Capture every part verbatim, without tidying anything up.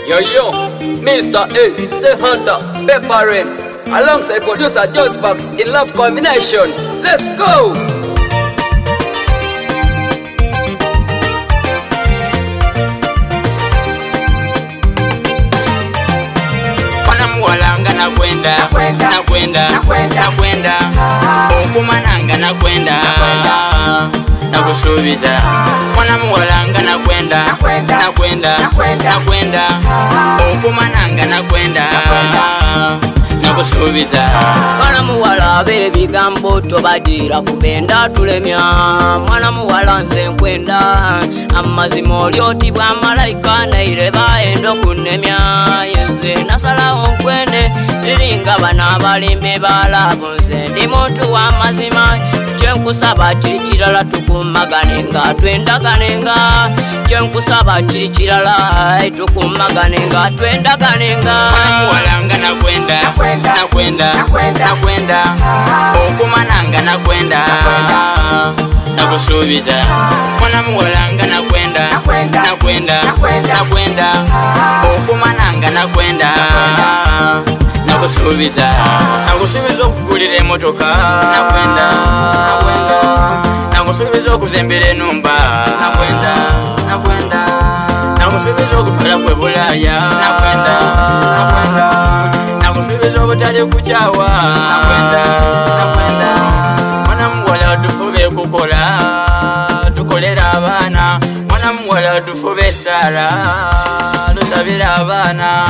Yo yo, Mister A, Stay Hunter, Pepper Rain, alongside producer Just Box in love combination. Let's go! Wanamuwalanga na kwenda, na kwenda, na kwenda okumananga na kwenda, na kusubiza. Wanamuwalanga na kwenda, na kwenda, na kwenda okumananga na kwenda, na kusubiza. Wanamuwala bebigambo tobadira kubenda tulemya. Wanamuwala nze nkwenda amazima olyoti bwa malayika naireba endo kunemya. Yenze nasalawo nkwende tiringa bana balimbe balabo nze ndi muntu wa mazima. Kyenkusaba kiri kirala tukumagane nga twendagane nga. Kyenkusaba kiri kirala tukumagane nga twendagane nga. Wanamuwalanga na kwenda, na kwenda, na kwenda okumananga na kwenda, na kusubiza. Wanamuwalanga na kwenda, na kwenda, na kwenda okumananga na kwenda, na kusubiza. Na kusubiza okugulira emotoka na kwenda, na kwenda, na kusubiza okuzembera enumba na kwenda, na kwenda, na kusubiza okutwala kwe Bulaya na kwenda, na kwenda, na kusubiza obutali kuchawa na kwenda, na kwenda. Wanamuwala tufube kukola tukolera abaana. Wanamuwala tufube sala tusabira abaana.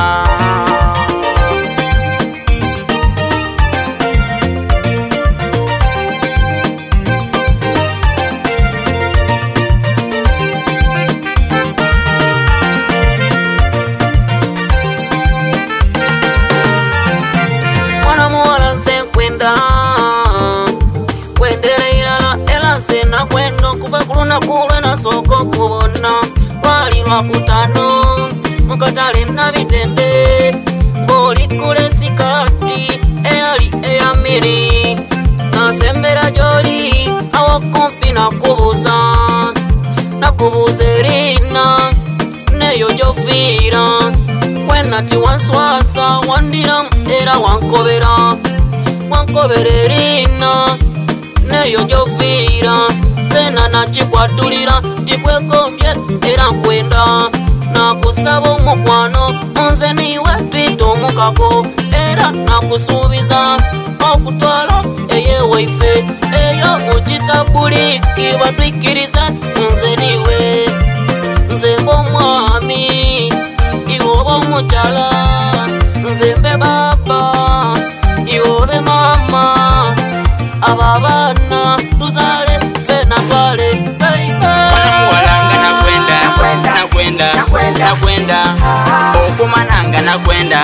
Kuluna kulwe na soko kubona wali lwakutano mukatale na bitende boli kule sikati eyali eyamiri nasembera joli awo kumpi nakubuza nakubuza erina neyo jofira wenati wanswasa wandira era wankobera wankobera erina neyo jofira sena na chikwatulira tikwekombye era nkwenda nakusaba omukwano nze niwe twitomukako era nakusuubiza okutwala eyewaife eyo mukitabuliki batwikirize nze niwe nze mbe omwami iwe oba omukyala nze mbe baba iwe obe mama abo abaana tuzale na twale baby. Wanamuwalanga na kwenda, na kwenda, na kwenda okumananga na kwenda,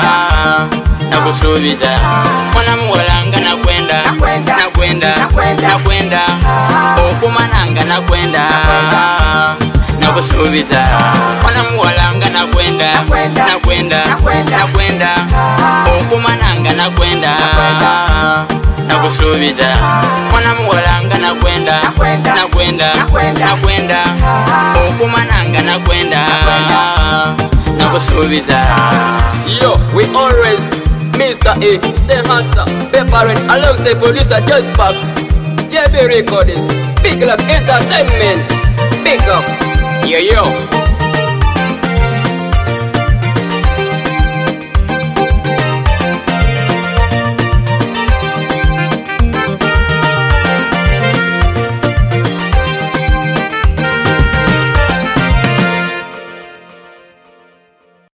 na kusubiza. Wanamuwalanga na kwenda, na kwenda, na kwenda okumananga na kwenda, na kusubiza. Wanamuwalanga na kwenda, na kwenda, na kwenda okumananga na kwenda, na kusubiza. Wanamuwalanga na kwenda, na kwenda, na kwenda okumananga na kwenda, na kusubiza. Yo, we always Mister A, Stay Hunter, Pepper Rain, alongside producer Just Box, J B Records, Big Luck Entertainment, big up. Yo yo.